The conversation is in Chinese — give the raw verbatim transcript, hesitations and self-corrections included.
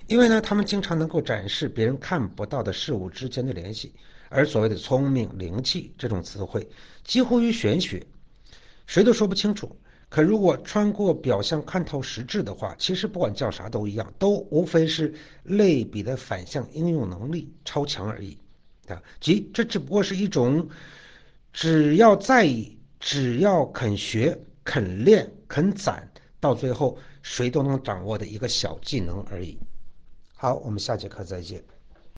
因为呢，他们经常能够展示别人看不到的事物之间的联系，而所谓的聪明、灵气这种词汇，几乎于玄学，谁都说不清楚。可如果穿过表象看透实质的话，其实不管叫啥都一样，都无非是类比的反向应用能力超强而已。啊，即这只不过是一种只要在意、只要肯学、肯练、肯攒，到最后谁都能掌握的一个小技能而已。好，我们下节课再见。